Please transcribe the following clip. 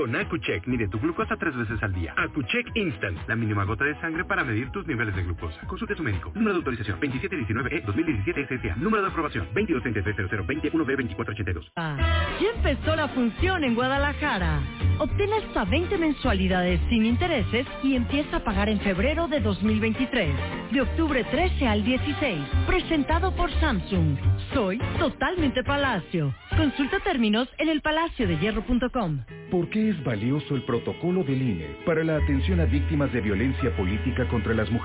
Con Accu-Check, mide tu glucosa 3 veces al día. Accu-Check Instant, la mínima gota de sangre para medir tus niveles de glucosa. Consulte a su médico. Número de autorización 2719E-2017 SSA. Número de aprobación 22330020-1B2482. Ya empezó la función en Guadalajara. Obtén hasta 20 mensualidades sin intereses y empieza a pagar en febrero de 2023. De octubre 13 al 16. Presentado por Samsung. Soy totalmente Palacio. Consulta términos en elpalaciodehierro.com. ¿Por qué es valioso el protocolo del INE para la atención a víctimas de violencia política contra las mujeres?